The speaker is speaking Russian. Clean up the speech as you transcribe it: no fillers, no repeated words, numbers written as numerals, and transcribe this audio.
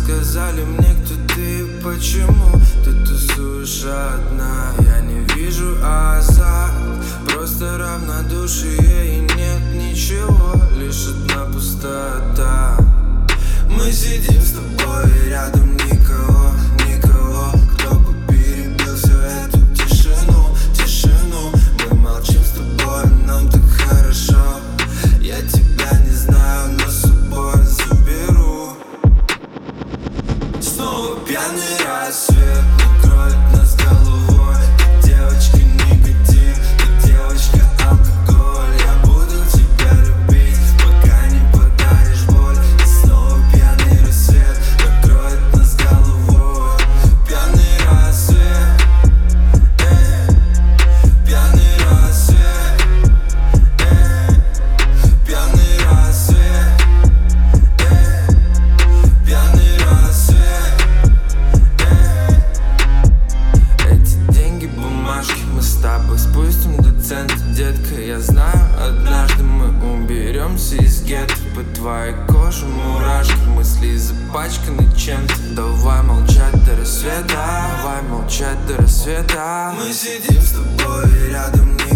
сказали мне, кто ты и почему ты тусуешь одна. Я не вижу азарт, просто равнодушие и нет ничего, лишь одна пустота. Мы сидим с тобой, рядом никого, никого, кто бы перебил всю эту тишину, тишину. Мы молчим с тобой, нам так хорошо. Я тебя не знаю, но с собой заберу. Снова пьяный рассвет накроет нас головой. Ты девочка никотин, ты девочка алкоголь. Я буду тебя любить, пока не подаришь боль. И снова пьяный рассвет накроет нас головой. Пьяный рассвет, пьяный рассвет, пьяный рассвет, пьяный рассвет. Эти деньги, бумажки, мы с тобой спустим до цента, детка. Я знаю, однажды мы уберемся из гетто. По твоей коже мурашки, мысли запачканы чем-то. Давай молчать до рассвета, давай молчать до рассвета. Мы сидим с тобой, рядом